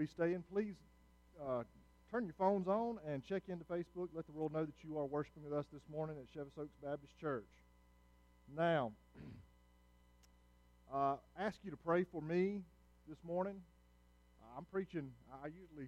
be staying, please turn your phones on and check into Facebook. Let the world know that you are worshiping with us this morning at Chevis Oaks Baptist Church. Now, ask you to pray for me this morning. I'm preaching. I usually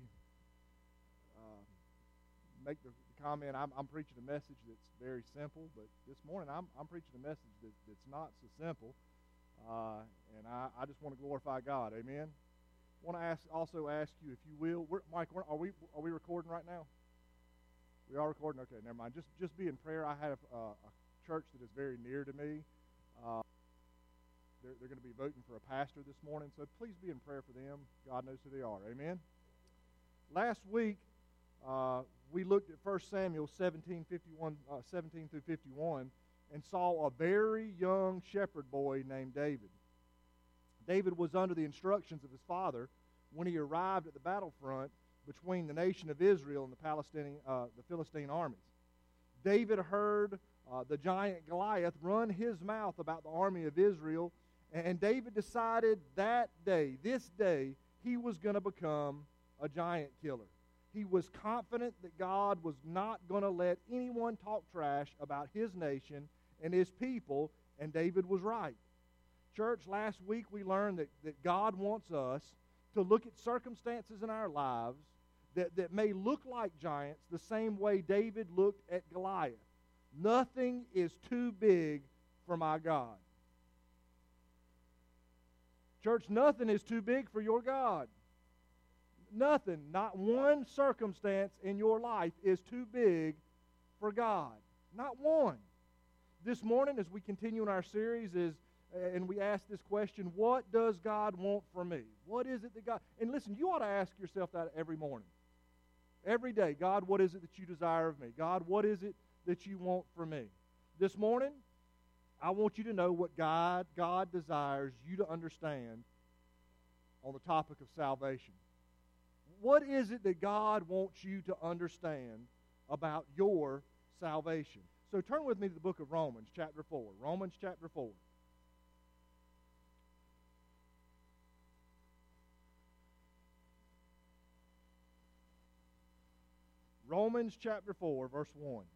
make the comment. I'm preaching a message that's very simple, but this morning I'm preaching a message that's not so simple, and I just want to glorify God. Amen. I want to also ask you, if you will, Mike, are we recording right now? We are recording. Okay, never mind. Just be in prayer. I have a church that is very near to me. They're going to be voting for a pastor this morning, so please be in prayer for them. God knows who they are. Amen. Last week, we looked at 1 Samuel 17 through 51, and saw a very young shepherd boy named David. David was under the instructions of his father when he arrived at the battlefront between the nation of Israel and the Philistine armies. David heard the giant Goliath run his mouth about the army of Israel, and David decided this day, he was going to become a giant killer. He was confident that God was not going to let anyone talk trash about his nation and his people, and David was right. Church, last week we learned that God wants us to look at circumstances in our lives that may look like giants the same way David looked at Goliath. Nothing is too big for my God. Church, nothing is too big for your God. Nothing, not one circumstance in your life is too big for God. Not one. This morning, as we continue in our series, and we ask this question, what does God want from me? What is it that God... And listen, you ought to ask yourself that every morning. Every day, God, what is it that you desire of me? God, what is it that you want from me? This morning, I want you to know what God desires you to understand on the topic of salvation. What is it that God wants you to understand about your salvation? So turn with me to the book of Romans, chapter 4. Romans, chapter 4. Romans, chapter 4, verse 1.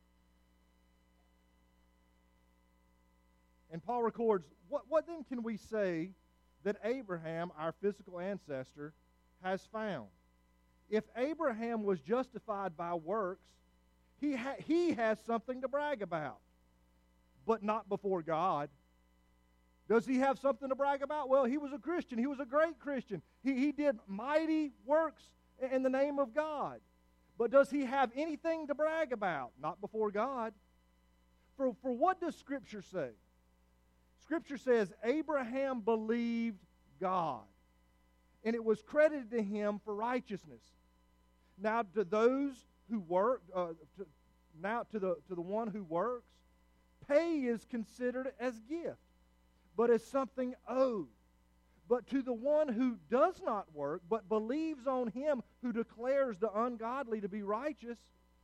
And Paul records, what then can we say that Abraham, our physical ancestor, has found? If Abraham was justified by works, he has something to brag about, but not before God. Does he have something to brag about? Well, he was a Christian. He was a great Christian. He did mighty works in the name of God. But does he have anything to brag about? Not before God. For what does Scripture say? Scripture says Abraham believed God, and it was credited to him for righteousness. Now, to those who work, to the one who works, pay is considered as gift, but as something owed. But to the one who does not work, but believes on him who declares the ungodly to be righteous,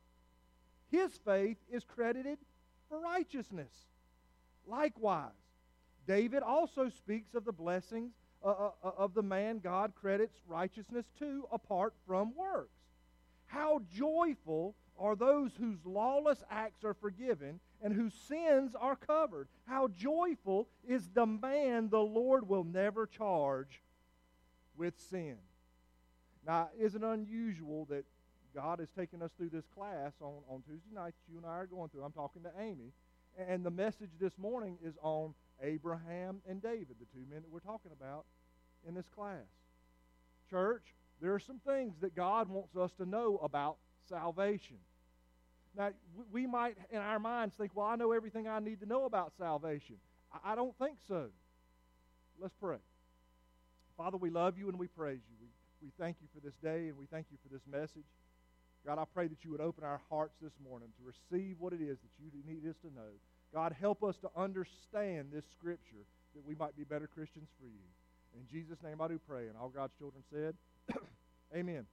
his faith is credited for righteousness. Likewise, David also speaks of the blessings of the man God credits righteousness to apart from works. How joyful are those whose lawless acts are forgiven and whose sins are covered. How joyful is the man the Lord will never charge with sin. Now, isn't it unusual that God has taken us through this class on Tuesday nights you and I are going through? I'm talking to Amy. And the message this morning is on Abraham and David, the two men that we're talking about in this class. Church, there are some things that God wants us to know about salvation. Now, we might, in our minds, think, well, I know everything I need to know about salvation. I don't think so. Let's pray. Father, we love you and we praise you. We thank you for this day and we thank you for this message. God, I pray that you would open our hearts this morning to receive what it is that you need us to know. God, help us to understand this Scripture that we might be better Christians for you. In Jesus' name I do pray, and all God's children said, amen.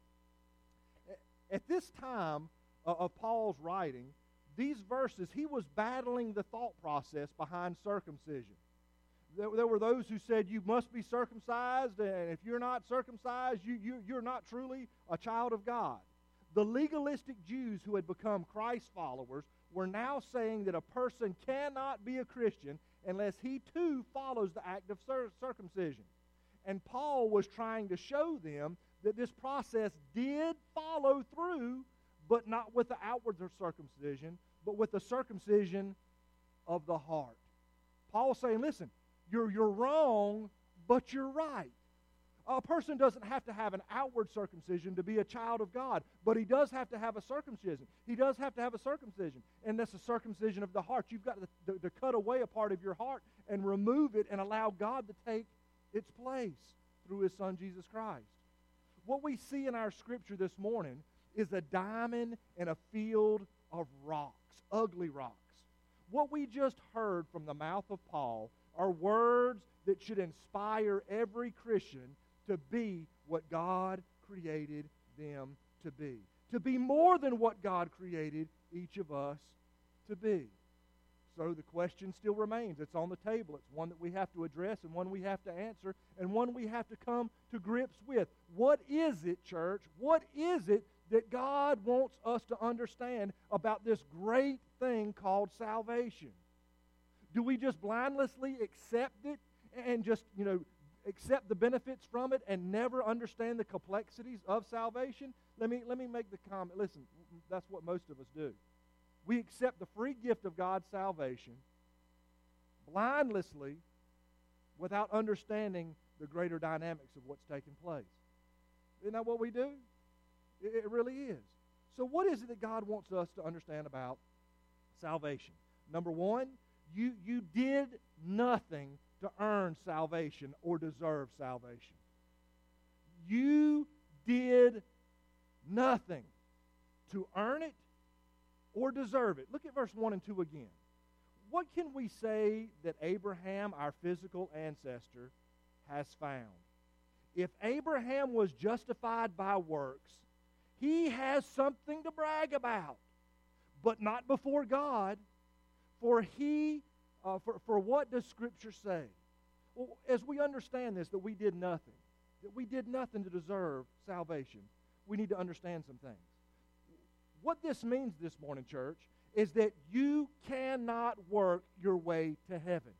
At this time of Paul's writing, these verses, he was battling the thought process behind circumcision. There were those who said you must be circumcised, and if you're not circumcised, you're not truly a child of God. The legalistic Jews who had become Christ followers were now saying that a person cannot be a Christian unless he too follows the act of circumcision. And Paul was trying to show them that this process did follow through, but not with the outward circumcision, but with the circumcision of the heart. Paul's saying, listen, you're wrong, but you're right. A person doesn't have to have an outward circumcision to be a child of God, but he does have to have a circumcision. He does have to have a circumcision, and that's a circumcision of the heart. You've got to cut away a part of your heart and remove it and allow God to take its place through His Son, Jesus Christ. What we see in our Scripture this morning is a diamond in a field of rocks, ugly rocks. What we just heard from the mouth of Paul are words that should inspire every Christian to be what God created them to be more than what God created each of us to be. So the question still remains. It's on the table. It's one that we have to address and one we have to answer and one we have to come to grips with. What is it, church? What is it that God wants us to understand about this great thing called salvation? Do we just blindlessly accept it and just, accept the benefits from it and never understand the complexities of salvation? Let me make the comment. Listen, that's what most of us do. We accept the free gift of God's salvation blindlessly without understanding the greater dynamics of what's taking place. Isn't that what we do? It really is. So what is it that God wants us to understand about salvation? Number one, you did nothing to earn salvation or deserve salvation. You did nothing to earn it or deserve it. Look at verse 1 and 2 again. What can we say that Abraham, our physical ancestor, has found? If Abraham was justified by works, he has something to brag about, but not before God. For what does Scripture say? Well, as we understand this, that we did nothing to deserve salvation, we need to understand some things. What this means this morning, church, is that you cannot work your way to heaven.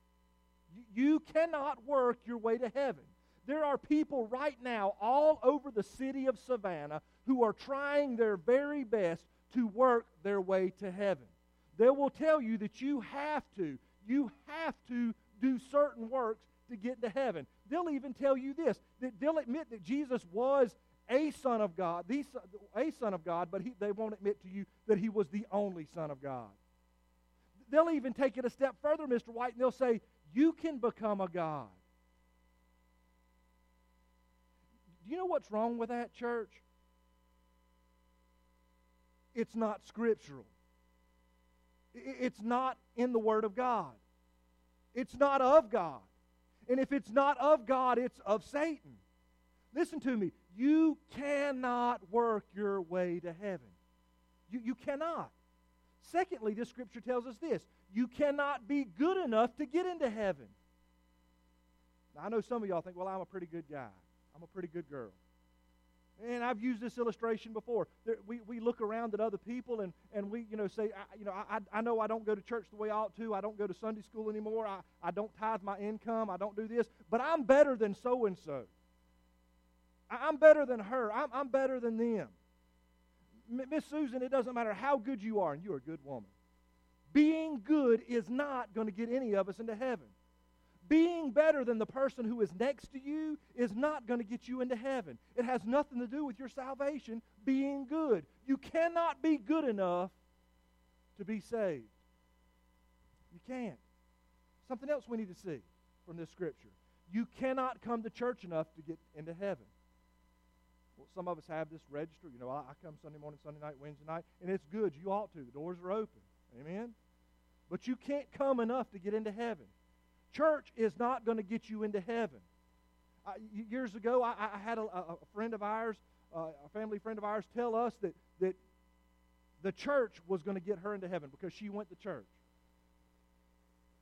You cannot work your way to heaven. There are people right now all over the city of Savannah who are trying their very best to work their way to heaven. They will tell you that you have to do certain works to get to heaven. They'll even tell you this, that they'll admit that Jesus was a Son of God, but they won't admit to you that He was the only Son of God. They'll even take it a step further, Mr. White, and they'll say, you can become a God. Do you know what's wrong with that, church? It's not scriptural. It's not in the Word of God. It's not of God. And if it's not of God, it's of Satan. Listen to me. You cannot work your way to heaven. You cannot. Secondly, this Scripture tells us this. You cannot be good enough to get into heaven. Now, I know some of y'all think, well, I'm a pretty good guy. I'm a pretty good girl. And I've used this illustration before. We look around at other people and we say, I know I don't go to church the way I ought to. I don't go to Sunday school anymore. I don't tithe my income. I don't do this. But I'm better than so-and-so. I'm better than her. I'm better than them. Miss Susan, it doesn't matter how good you are, and you're a good woman. Being good is not going to get any of us into heaven. Being better than the person who is next to you is not going to get you into heaven. It has nothing to do with your salvation being good. You cannot be good enough to be saved. You can't. Something else we need to see from this Scripture. You cannot come to church enough to get into heaven. Well, some of us have this register. I come Sunday morning, Sunday night, Wednesday night, and it's good. You ought to. The doors are open. Amen? But you can't come enough to get into heaven. Church is not going to get you into heaven. Years ago, I had a friend of ours, a family friend of ours, tell us that the church was going to get her into heaven because she went to church.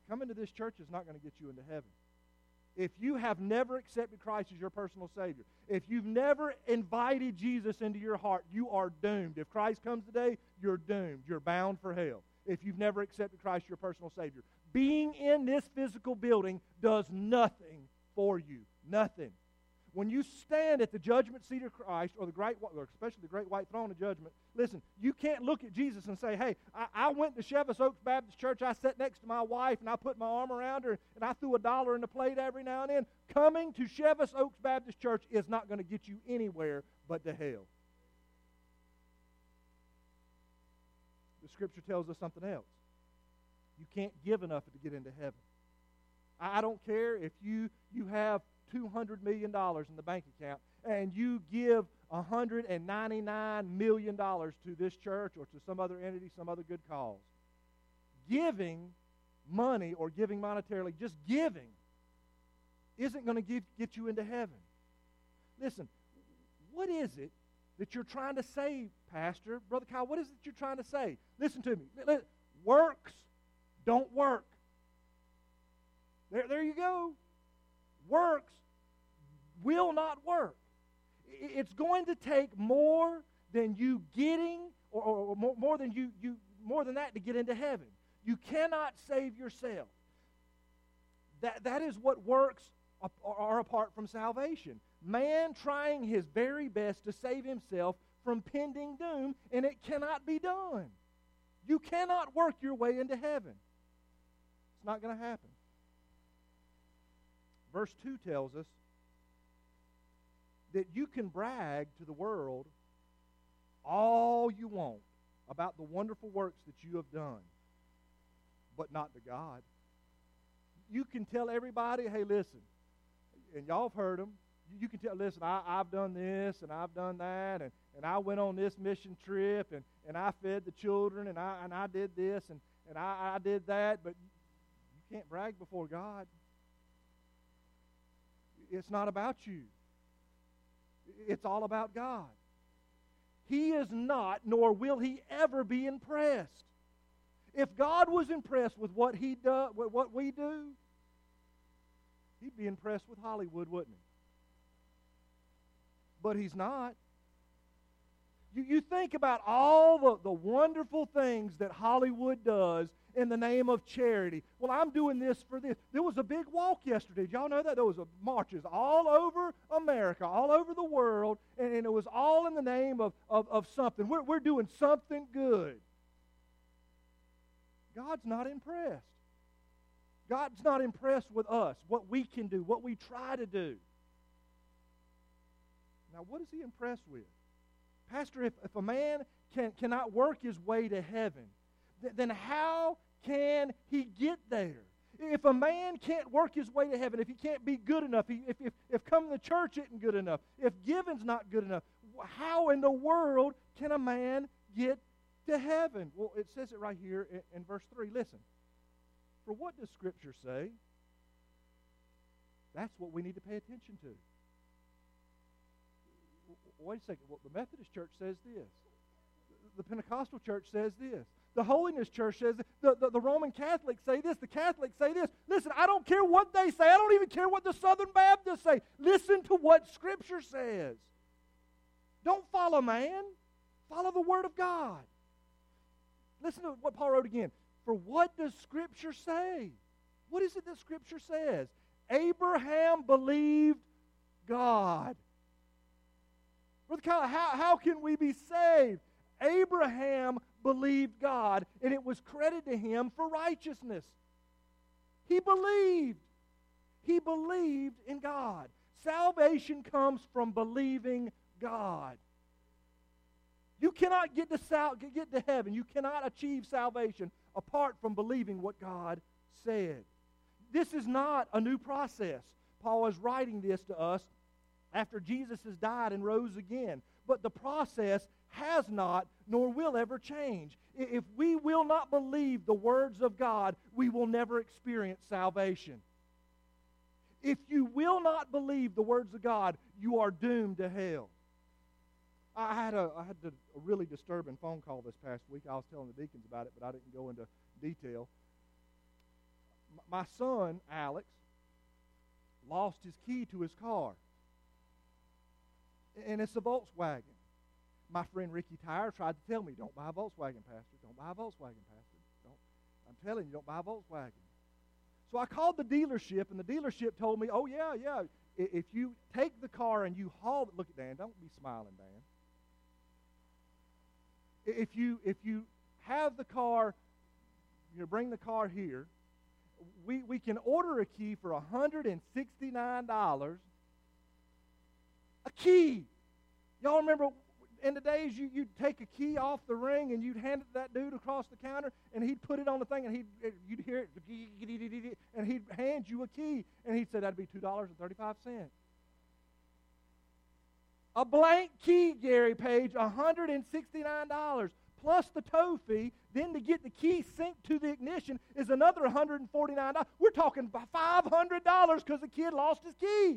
coming to this church is not going to get you into heaven. If you have never accepted Christ as your personal Savior, if you've never invited Jesus into your heart, you are doomed. If Christ comes today, you're doomed. You're bound for hell if you've never accepted Christ as your personal Savior. Being in this physical building does nothing for you. Nothing. When you stand at the judgment seat of Christ, or especially the great white throne of judgment, listen, you can't look at Jesus and say, hey, I went to Chevis Oaks Baptist Church, I sat next to my wife, and I put my arm around her, and I threw $1 in the plate every now and then. Coming to Chevis Oaks Baptist Church is not going to get you anywhere but to hell. The Scripture tells us something else. You can't give enough to get into heaven. I don't care if you have $200 million in the bank account and you give $199 million to this church or to some other entity, some other good cause. Giving money or giving monetarily, just giving, isn't going to get you into heaven. Listen, what is it that you're trying to say, Pastor? Brother Kyle, what is it you're trying to say? Listen to me. Works don't work. There you go. Works will not work. It's going to take more than you getting, or more than that to get into heaven. You cannot save yourself. That is what works are apart from salvation. Man trying his very best to save himself from pending doom, and it cannot be done. You cannot work your way into heaven. It's not going to happen. Verse 2 tells us that you can brag to the world all you want about the wonderful works that you have done, but not to God. You can tell everybody, hey, listen, and y'all have heard them, you can tell, listen, I've done this and I've done that, and I went on this mission trip, and I fed the children, and I did this, and I did that, but you can't brag before God. It's not about you. It's all about God. He is not, nor will He ever be impressed. If God was impressed with what we do, He'd be impressed with Hollywood, wouldn't He? But He's not. You think about all the wonderful things that Hollywood does in the name of charity. Well, I'm doing this for this. There was a big walk yesterday. Did y'all know that? There was marches all over America, all over the world, and it was all in the name of something. We're doing something good. God's not impressed. God's not impressed with us, what we can do, what we try to do. Now, what is He impressed with? Pastor, if a man cannot work his way to heaven, then how can he get there? If a man can't work his way to heaven, if he can't be good enough, if coming to church isn't good enough, if giving's not good enough, how in the world can a man get to heaven? Well, it says it right here in verse 3. Listen, for what does Scripture say? That's what we need to pay attention to. Wait a second. Well, the Methodist Church says this. The Pentecostal Church says this. The Holiness Church says this. The Roman Catholics say this. The Catholics say this. Listen, I don't care what they say. I don't even care what the Southern Baptists say. Listen to what Scripture says. Don't follow man. Follow the Word of God. Listen to what Paul wrote again. For what does Scripture say? What is it that Scripture says? Abraham believed God. Brother Kyle, how can we be saved? Abraham believed God, and it was credited to him for righteousness. He believed. He believed in God. Salvation comes from believing God. You cannot get to heaven. You cannot achieve salvation apart from believing what God said. This is not a new process. Paul is writing this to us after Jesus has died and rose again. But the process has not, nor will ever change. If we will not believe the words of God, we will never experience salvation. If you will not believe the words of God, you are doomed to hell. I had a really disturbing phone call this past week. I was telling the deacons about it, but I didn't go into detail. my son, Alex, lost his key to his car. And it's a Volkswagen. My friend Ricky Tyre tried to tell me, don't buy a Volkswagen, Pastor. Don't buy a Volkswagen, Pastor. I'm telling you, don't buy a Volkswagen. So I called the dealership, and the dealership told me, oh, yeah. If you take the car and you haul it, look at Dan, don't be smiling, Dan. If you have the car, bring the car here, we can order a key for $169. A key. Y'all remember in the days you'd take a key off the ring and you'd hand it to that dude across the counter and he'd put it on the thing and you'd hear it and he'd hand you a key and he'd say that'd be $2.35. A blank key, Gary Page, $169 plus the tow fee. Then to get the key synced to the ignition is another $149. We're talking $500 because the kid lost his key.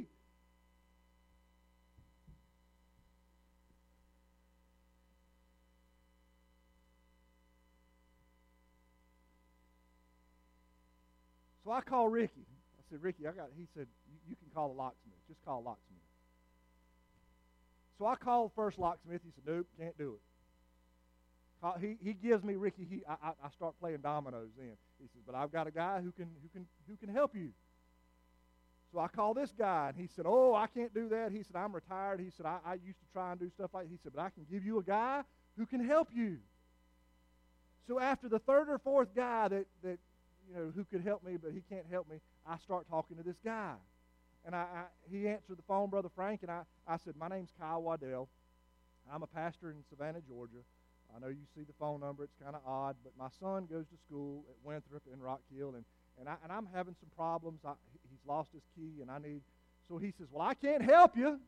So I called Ricky. I said, Ricky, he said, you can call the locksmith. Just call the locksmith. So I called the first locksmith. He said, nope, can't do it. He gives me Ricky. I start playing dominoes then. He says, but I've got a guy who can help you. So I call this guy, and he said, oh, I can't do that. He said, I'm retired. He said, I used to try and do stuff like that. He said, but I can give you a guy who can help you. So after the third or fourth guy that who could help me, but he can't help me, I start talking to this guy. And he answered the phone, Brother Frank, and I said, my name's Kyle Waddell. I'm a pastor in Savannah, Georgia. I know you see the phone number. It's kind of odd, but my son goes to school at Winthrop in Rock Hill, and I'm having some problems. He's lost his key, and I need... So he says, well, I can't help you,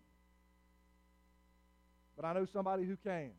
but I know somebody who can.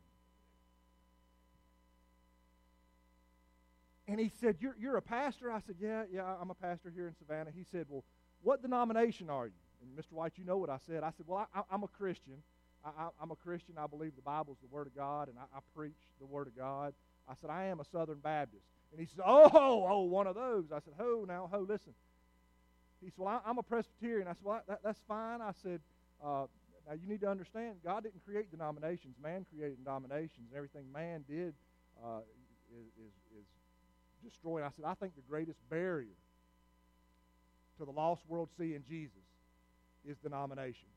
And he said, you're a pastor? I said, yeah, I'm a pastor here in Savannah. He said, well, what denomination are you? And Mr. White, you know what I said. I said, well, I'm a Christian. I'm a Christian. I believe the Bible's the Word of God, and I preach the Word of God. I said, I am a Southern Baptist. And he said, oh, one of those. I said, listen. He said, well, I'm a Presbyterian. I said, well, that's fine. I said, now you need to understand, God didn't create denominations. Man created denominations, and everything man did is destroyed. I said, I think the greatest barrier to the lost world seeing Jesus is denominations.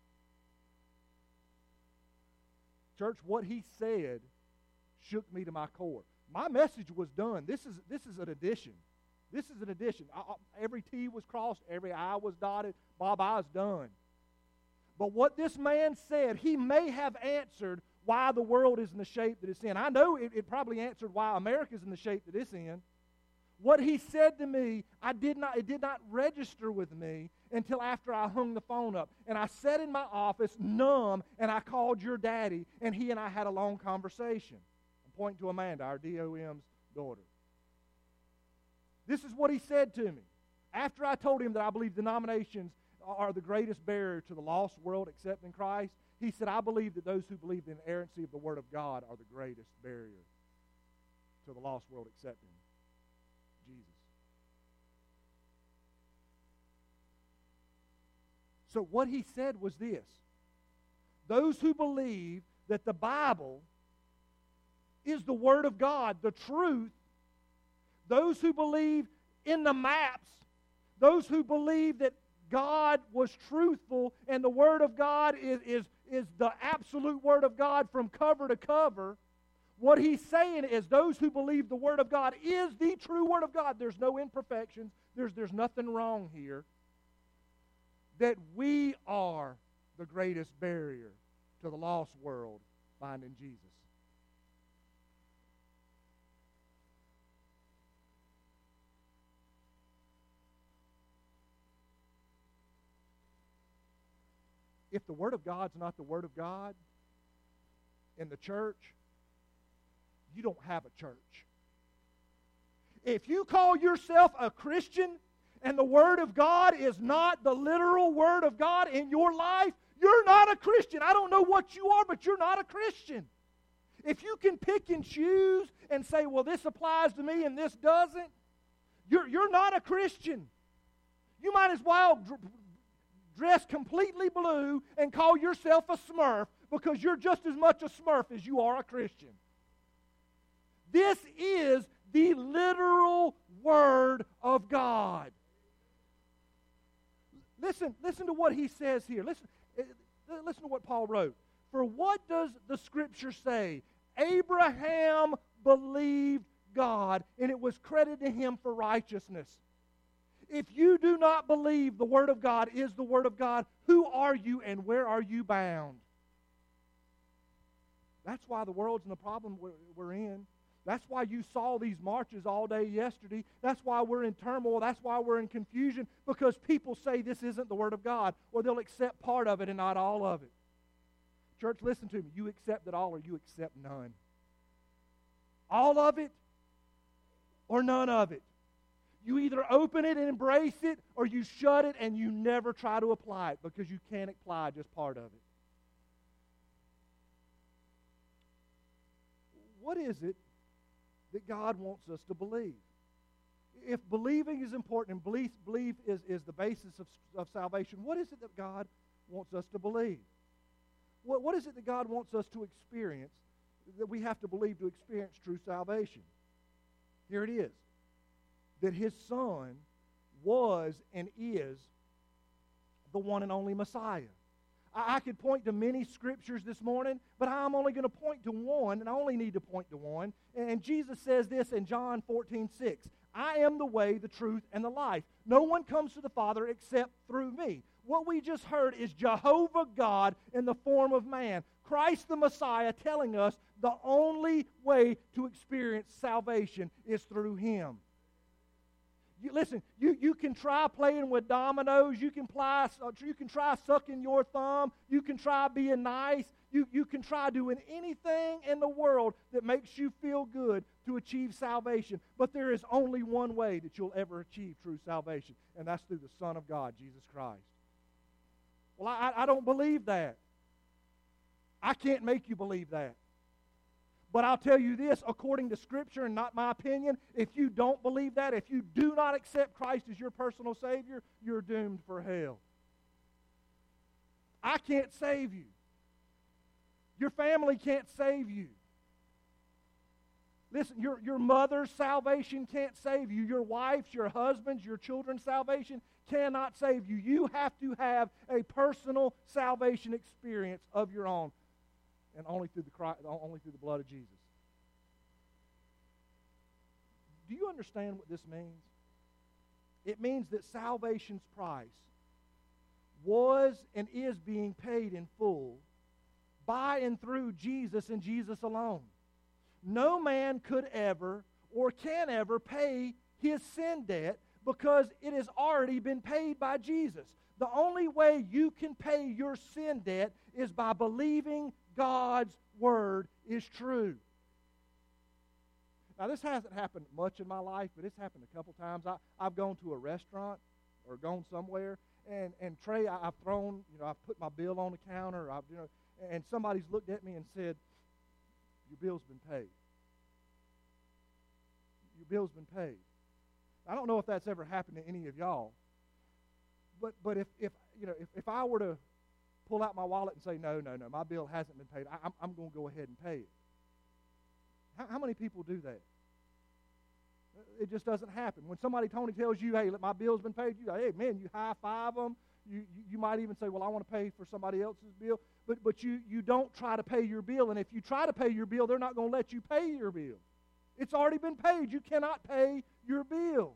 Church, what he said shook me to my core. My message was done. This is an addition. This is an addition. Every T was crossed, every I was dotted. Bob, I was done. But what this man said, he may have answered why the world is in the shape that it's in. I know it probably answered why America's in the shape that it's in. What he said to me, it did not register with me until after I hung the phone up. And I sat in my office numb, and I called your daddy, and he and I had a long conversation. I'm pointing to Amanda, our DOM's daughter. This is what he said to me. After I told him that I believe denominations are the greatest barrier to the lost world accepting Christ, he said, I believe that those who believe in the inerrancy of the Word of God are the greatest barrier to the lost world accepting Jesus. So what he said was this: those who believe that the Bible is the Word of God, the truth, those who believe in the maps, those who believe that God was truthful and the Word of God is the absolute Word of God from cover to cover, what he's saying is those who believe the Word of God is the true Word of God. There's no imperfections. There's nothing wrong here. That we are the greatest barrier to the lost world finding Jesus. If the Word of God's not the Word of God in the church, you don't have a church. If you call yourself a Christian and the Word of God is not the literal Word of God in your life, you're not a Christian. I don't know what you are, but you're not a Christian. If you can pick and choose and say, well, this applies to me and this doesn't, you're not a Christian. You might as well dress completely blue and call yourself a Smurf, because you're just as much a Smurf as you are a Christian. This is the literal Word of God. Listen to what he says here. Listen to what Paul wrote. For what does the Scripture say? Abraham believed God, and it was credited to him for righteousness. If you do not believe the Word of God is the Word of God, who are you and where are you bound? That's why the world's in the problem we're in. That's why you saw these marches all day yesterday. That's why we're in turmoil. That's why we're in confusion, because people say this isn't the Word of God, or they'll accept part of it and not all of it. Church, listen to me. You accept it all or you accept none. All of it or none of it. You either open it and embrace it, or you shut it and you never try to apply it, because you can't apply just part of it. What is it that God wants us to believe? If believing is important and belief is the basis of salvation, what is it that God wants us to believe? What is it that God wants us to experience, that we have to believe to experience true salvation? Here it is. That His Son was and is the one and only Messiah. I could point to many scriptures this morning, but I'm only going to point to one, and I only need to point to one. And Jesus says this in John 14:6. I am the way, the truth, and the life. No one comes to the Father except through me. What we just heard is Jehovah God in the form of man. Christ the Messiah telling us the only way to experience salvation is through Him. Listen, you can try playing with dominoes. You can try sucking your thumb. You can try being nice. You can try doing anything in the world that makes you feel good to achieve salvation. But there is only one way that you'll ever achieve true salvation, and that's through the Son of God, Jesus Christ. Well, I don't believe that. I can't make you believe that. But I'll tell you this, according to Scripture and not my opinion, if you don't believe that, if you do not accept Christ as your personal Savior, you're doomed for hell. I can't save you. Your family can't save you. Listen, your mother's salvation can't save you. Your wife's, your husband's, your children's salvation cannot save you. You have to have a personal salvation experience of your own, and only through the blood of Jesus. Do you understand what this means? It means that salvation's price was and is being paid in full by and through Jesus and Jesus alone. No man could ever or can ever pay his sin debt, because it has already been paid by Jesus. The only way you can pay your sin debt is by believing God's Word is true. Now, this hasn't happened much in my life, but it's happened a couple times. I've gone to a restaurant or gone somewhere, and Trey, I've put my bill on the counter, and somebody's looked at me and said, "Your bill's been paid. Your bill's been paid." I don't know if that's ever happened to any of y'all, but if I were to pull out my wallet and say, no, my bill hasn't been paid, I'm going to go ahead and pay it. How many people do that? It just doesn't happen. When Tony tells you, hey, my bill's been paid, you go, hey, man, you high-five them. You might even say, well, I want to pay for somebody else's bill. But you don't try to pay your bill, and if you try to pay your bill, they're not going to let you pay your bill. It's already been paid. You cannot pay your bill.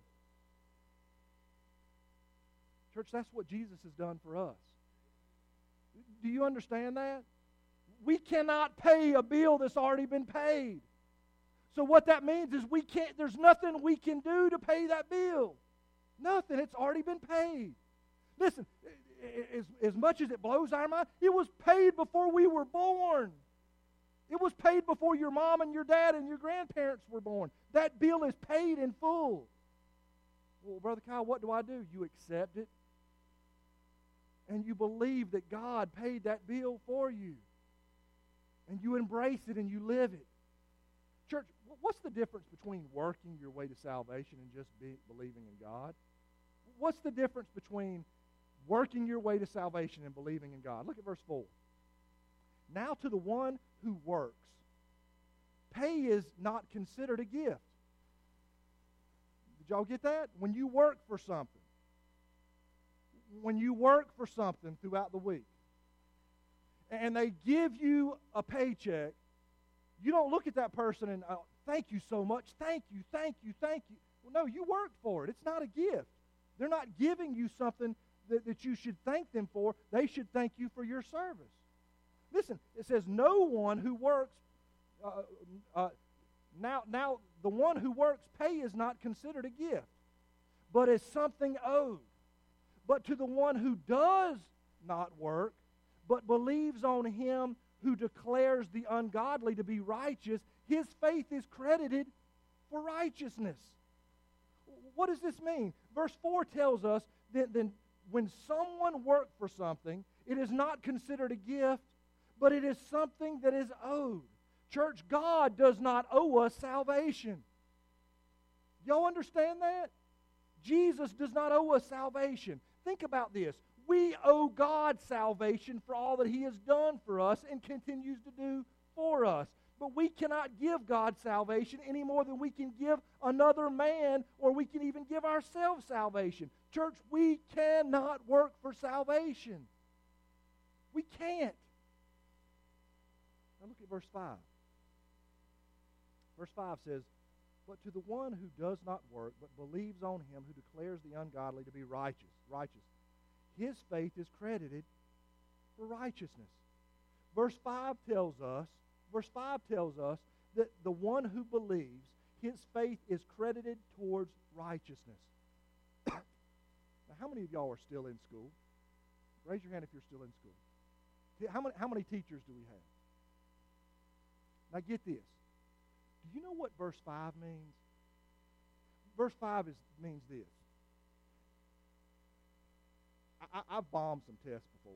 Church, that's what Jesus has done for us. Do you understand that? We cannot pay a bill that's already been paid. So what that means is there's nothing we can do to pay that bill. Nothing. It's already been paid. Listen, as much as it blows our mind, it was paid before we were born. It was paid before your mom and your dad and your grandparents were born. That bill is paid in full. Well, Brother Kyle, what do? You accept it, and you believe that God paid that bill for you, and you embrace it and you live it. Church, what's the difference between working your way to salvation and just believing in God? What's the difference between working your way to salvation and believing in God? Look at verse 4. Now to the one who works, pay is not considered a gift. Did y'all get that? When you work for something, throughout the week, and they give you a paycheck, you don't look at that person and, thank you so much, thank you. Well, no, you worked for it. It's not a gift. They're not giving you something that you should thank them for. They should thank you for your service. Listen, it says, no one who works, now the one who works, pay is not considered a gift, but as something owed. But to the one who does not work, but believes on him who declares the ungodly to be righteous, his faith is credited for righteousness. What does this mean? Verse 4 tells us that when someone worked for something, it is not considered a gift, but it is something that is owed. Church, God does not owe us salvation. Y'all understand that? Jesus does not owe us salvation. Think about this. We owe God salvation for all that He has done for us and continues to do for us. But we cannot give God salvation any more than we can give another man, or we can even give ourselves salvation. Church, we cannot work for salvation. We can't. Now look at verse 5. Verse 5 says, but to the one who does not work, but believes on him who declares the ungodly to be righteous, his faith is credited for righteousness. Verse 5 tells us that the one who believes, his faith is credited towards righteousness. Now, how many of y'all are still in school? Raise your hand if you're still in school. How many teachers do we have? Now get this. Do you know what verse 5 means? Verse 5 means this. I've bombed some tests before.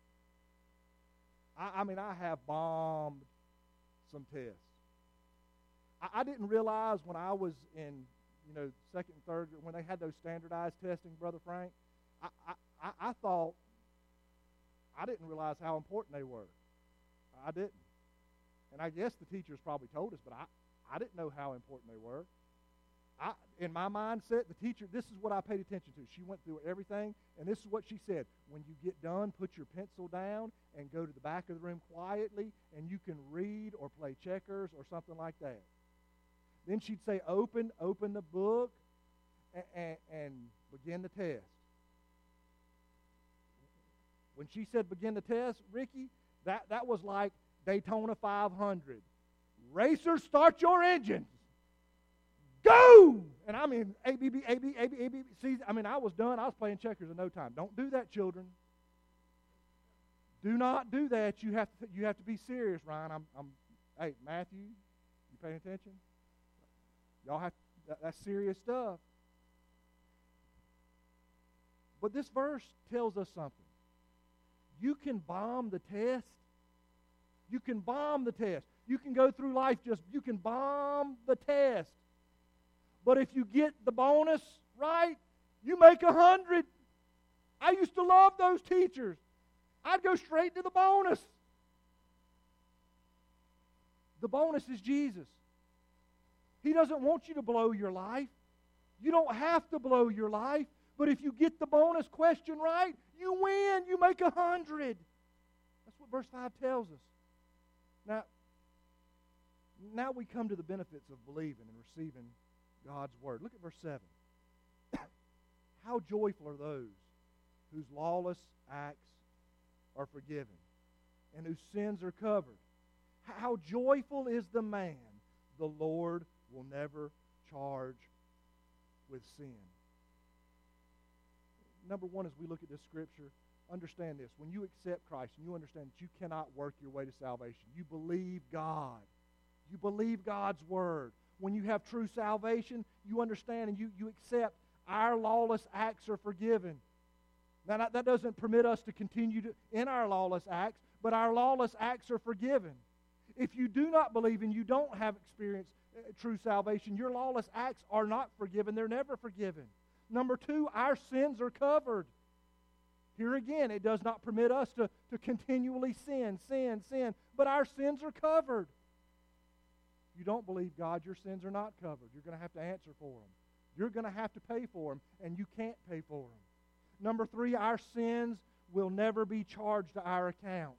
I have bombed some tests. I didn't realize when I was in, second and third, when they had those standardized testing, Brother Frank, I thought, I didn't realize how important they were. I didn't. And I guess the teachers probably told us, but I didn't know how important they were. In my mindset, the teacher, this is what I paid attention to. She went through everything, and this is what she said. When you get done, put your pencil down and go to the back of the room quietly, and you can read or play checkers or something like that. Then she'd say, open the book and begin the test. When she said begin the test, Ricky, that was like Daytona 500. Racers, start your engines. Go! And I mean, ABB, ABC. I was done. I was playing checkers in no time. Don't do that, children. Do not do that. You have to be serious, Ryan. Hey, Matthew, you paying attention? Y'all have that's serious stuff. But this verse tells us something. You can bomb the test. You can bomb the test. You can go through life you can bomb the test. But if you get the bonus right, you make 100. I used to love those teachers. I'd go straight to the bonus. The bonus is Jesus. He doesn't want you to blow your life. You don't have to blow your life. But if you get the bonus question right, you win. You make 100. That's what verse 5 tells us. Now we come to the benefits of believing and receiving God's Word. Look at verse 7. How joyful are those whose lawless acts are forgiven and whose sins are covered. How joyful is the man the Lord will never charge with sin. Number one, as we look at this scripture, understand this. When you accept Christ and you understand that you cannot work your way to salvation, you believe God. You believe God's Word. When you have true salvation, you understand and you accept our lawless acts are forgiven. Now, that doesn't permit us to continue in our lawless acts, but our lawless acts are forgiven. If you do not believe and you don't have experienced true salvation, your lawless acts are not forgiven. They're never forgiven. Number two, our sins are covered. Here again, it does not permit us to continually sin, but our sins are covered. You don't believe God, your sins are not covered. You're going to have to answer for them. You're going to have to pay for them, and you can't pay for them. Number three, our sins will never be charged to our accounts.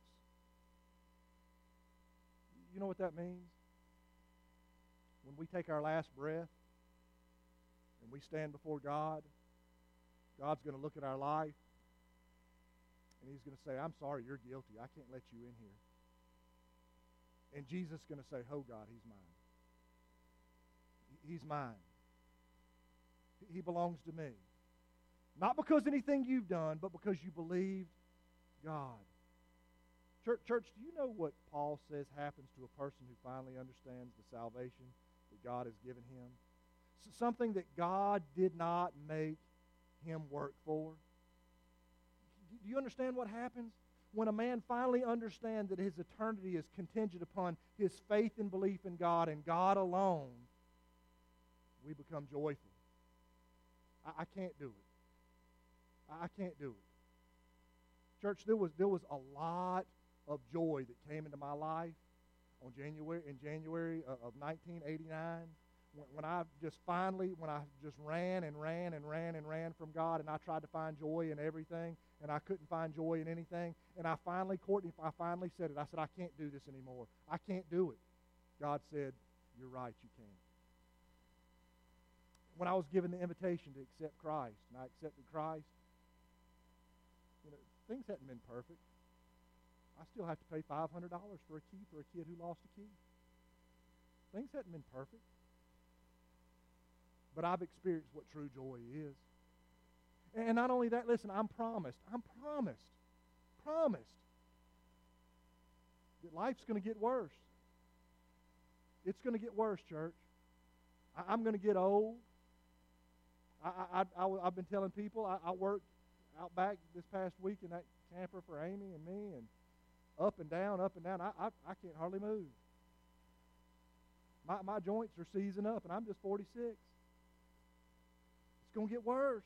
You know what that means? When we take our last breath and we stand before God, God's going to look at our life and He's going to say, I'm sorry, you're guilty. I can't let you in here. And Jesus is going to say, oh God, He's mine. He's mine. He belongs to me. Not because anything you've done, but because you believed God. Church, do you know what Paul says happens to a person who finally understands the salvation that God has given him? Something that God did not make him work for. Do you understand what happens? When a man finally understands that his eternity is contingent upon his faith and belief in God and God alone, we become joyful. I can't do it. I can't do it. Church, there was a lot of joy that came into my life in January of 1989 when I just ran from God, and I tried to find joy in everything, and I couldn't find joy in anything. And Courtney, I finally said it. I said, I can't do this anymore. I can't do it. God said, you're right, you can. When I was given the invitation to accept Christ, and I accepted Christ, things hadn't been perfect. I still have to pay $500 for a key for a kid who lost a key. Things hadn't been perfect. But I've experienced what true joy is. And not only that, listen, I'm promised that life's going to get worse. It's going to get worse, church. I'm going to get old. I've been telling people, I worked out back this past week in that camper for Amy and me, and up and down. I can't hardly move. My joints are seizing up, and I'm just 46. It's going to get worse.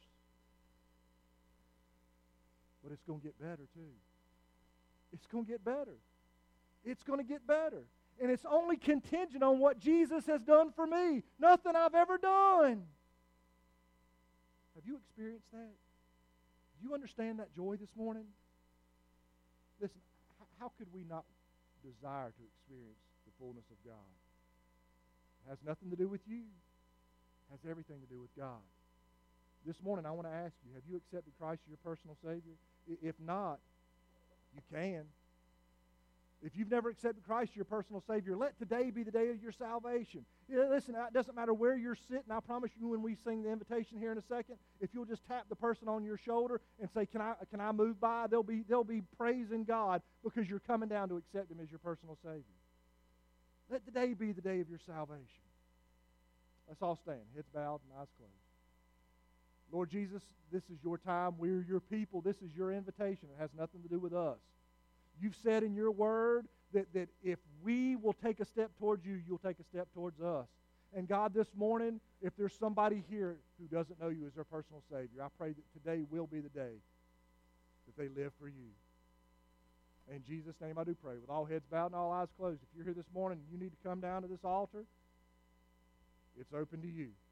But it's going to get better, too. It's going to get better. It's going to get better. And it's only contingent on what Jesus has done for me. Nothing I've ever done. Have you experienced that? Do you understand that joy this morning? Listen, how could we not desire to experience the fullness of God? It has nothing to do with you. It has everything to do with God. This morning, I want to ask you, have you accepted Christ as your personal Savior? If not, you can. If you've never accepted Christ as your personal Savior, let today be the day of your salvation. Listen, it doesn't matter where you're sitting. I promise you when we sing the invitation here in a second, if you'll just tap the person on your shoulder and say, can I move by? They'll be praising God because you're coming down to accept Him as your personal Savior. Let today be the day of your salvation. Let's all stand, heads bowed and eyes closed. Lord Jesus, this is your time. We're your people. This is your invitation. It has nothing to do with us. You've said in your word that if we will take a step towards you, you'll take a step towards us. And God, this morning, if there's somebody here who doesn't know you as their personal Savior, I pray that today will be the day that they live for you. In Jesus' name I do pray. With all heads bowed and all eyes closed, if you're here this morning and you need to come down to this altar, it's open to you.